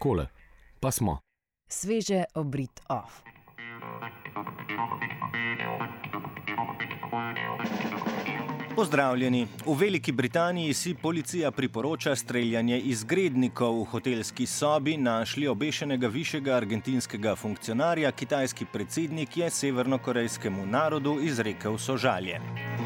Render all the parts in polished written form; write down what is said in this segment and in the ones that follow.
Takole, pa smo. Sveže obrit off. Pozdravljeni. V Veliki Britaniji si policija priporoča streljanje izgrednikov. V hotelski sobi našli obešenega višjega argentinskega funkcionarja. Kitajski predsednik je severnokorejskemu narodu izrekel sožalje.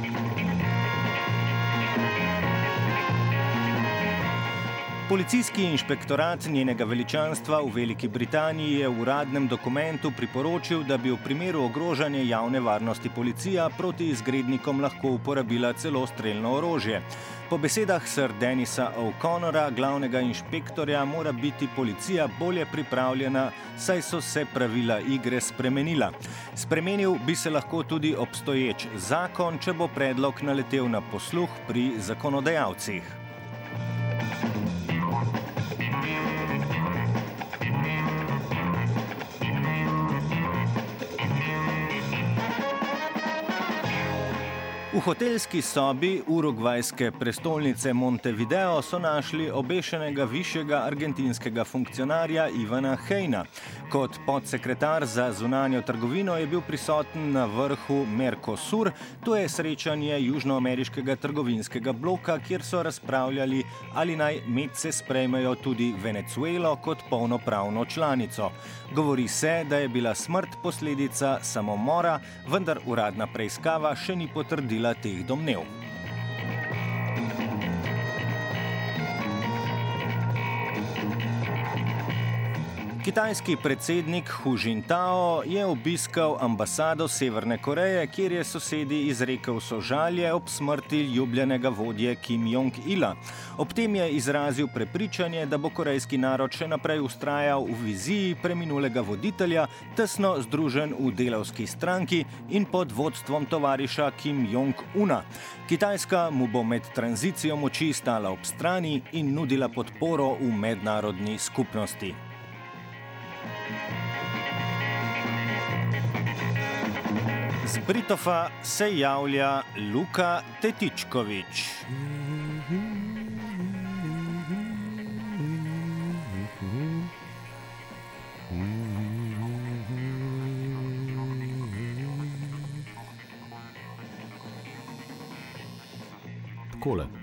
Policijski inšpektorat njenega veličanstva v Veliki Britaniji je v uradnem dokumentu priporočil, da bi v primeru ogrožanja javne varnosti policija proti izgrednikom lahko uporabila celo strelno orožje. Po besedah Sir Denisa O'Connora, glavnega inšpektorja, mora biti policija bolje pripravljena, saj so se pravila igre spremenila. Spremenil bi se lahko tudi obstoječ zakon, če bo predlog naletel na posluh pri zakonodajalcih. V hotelski sobi urugvajske prestolnice Montevideo so našli obešenega višjega argentinskega funkcionarja Ivana Hejna. Kot podsekretar za zunanjo trgovino je bil prisoten na vrhu Mercosur, to je srečanje južnoameriškega trgovinskega bloka, kjer so razpravljali, ali naj medse sprejmejo tudi Venezuelo kot polnopravno članico. Govori se, da je bila smrt posledica samomora, vendar uradna preiskava še ni potrdila teh domnev. Kitajski predsednik Hu Jintao je obiskal ambasado Severne Koreje, kjer je sosedi izrekel sožalje ob smrti ljubljenega vodje Kim Jong-ila. Ob tem je izrazil prepričanje, da bo korejski narod še naprej vztrajal v viziji preminulega voditelja, tesno združen v delavski stranki in pod vodstvom tovariša Kim Jong-una. Kitajska mu bo med tranzicijo moči stala ob strani in nudila podporo v mednarodni skupnosti. Z Britofa se javlja Luka Tetičkovič. Takole.